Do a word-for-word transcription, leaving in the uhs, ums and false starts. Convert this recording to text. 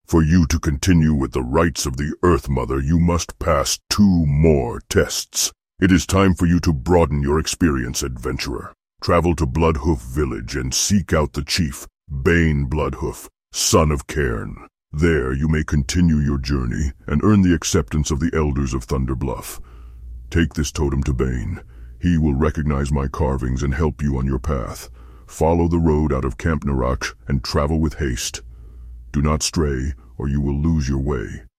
For you to continue with the rites of the Earth Mother, you must pass two more tests. It is time for you to broaden your experience, adventurer. Travel to Bloodhoof Village and seek out the chief, Bane Bloodhoof, son of Cairn. There you may continue your journey and earn the acceptance of the Elders of Thunderbluff. Take this totem to Bane. He will recognize my carvings and help you on your path. Follow the road out of Camp Naraksh and travel with haste. Do not stray, or you will lose your way.